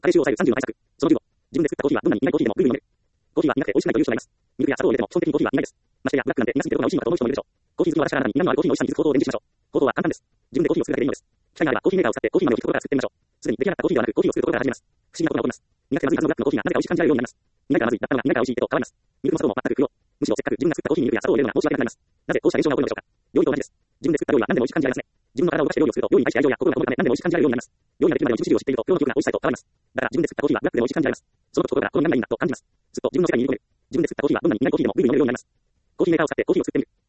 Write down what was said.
加齢臭を抑える30の対策。その15、自分で作ったコーヒーはどんなに苦いコーヒーでもぐいぐい飲める。コーヒーは苦くて美味しくないという人がいます。ミルクや砂糖を入れても基本的にコーヒーは苦いです。ましてやブラックなんて苦すぎてどこが美味しいのかと思う人もいるでしょう。コーヒー好きの私からならに苦味のあるコーヒーの美味しさに気づく行動を伝授しましょう。行動は簡単です。自分でコーヒーを作るだけでいいのです。機会があればコーヒーメーカーを使ってコーヒー豆をひくところから作ってみましょう。すでに出来上がったコーヒーではなくコーヒーを作るところから始めます。不思議なことが起こります。苦くてまずいはずのブラックのコーヒーがなぜか美味しく感じられるようになります。苦いからまずいだったのが苦いから美味しいへと変わります。ミルクも砂糖も全く不要。むしろせっかく自分が作ったコーヒーにミルクや砂糖を入れるなら申し訳なくなります。なぜこうした現象が起こるのでしょうか。料理と同じです。自分で作った料理は何でも美味しく感じられますね。自分の体を動かして料理をすると料理に対して愛情や心がこもるため何でも美味しく感じられるようになります。料理ができるまでの道筋を知っていると今日の記憶が美味しさへと変わります。だから自分で作ったコーヒーはブラックでも美味しく感じられます。その心がこの何がいいんだと感じます。ずっと自分の世界に入り込める。自分で作ったコーヒーはどんなに苦いコーヒーでもぐいぐい飲めるようになります。コーヒーメーカーを使ってコーヒーを作ってみる。